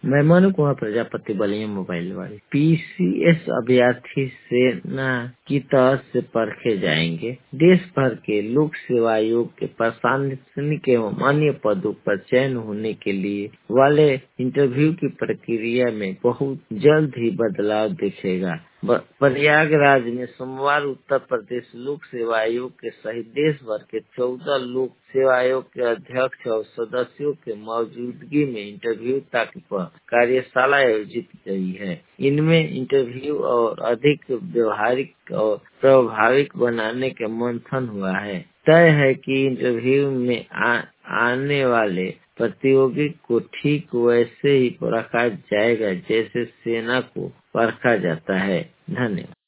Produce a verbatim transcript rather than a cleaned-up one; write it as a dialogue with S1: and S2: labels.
S1: मैं मनु कुमार प्रजापति बलिया मोबाइल वाली। पीसीएस अभ्यर्थी सेना की तरफ से परखे जाएंगे। देश भर के लोक सेवा आयोग के प्रशासनिक एवं अन्य पदों पर चयन होने के लिए वाले इंटरव्यू की प्रक्रिया में बहुत जल्द ही बदलाव दिखेगा। प्रयागराज में सोमवार उत्तर प्रदेश लोक सेवा आयोग के सहित देश भर के चौदह लोक सेवा आयोग के अध्यक्ष और सदस्यों के मौजूदगी में इंटरव्यू तक पर कार्यशाला आयोजित की गई है। इनमें इंटरव्यू और अधिक व्यवहारिक और प्रभाविक बनाने के मंथन हुआ है। तय है कि इंटरव्यू में आ, आने वाले प्रतियोगी को ठीक वैसे ही परखा जाएगा जैसे सेना को परखा जाता है। धन्यवाद।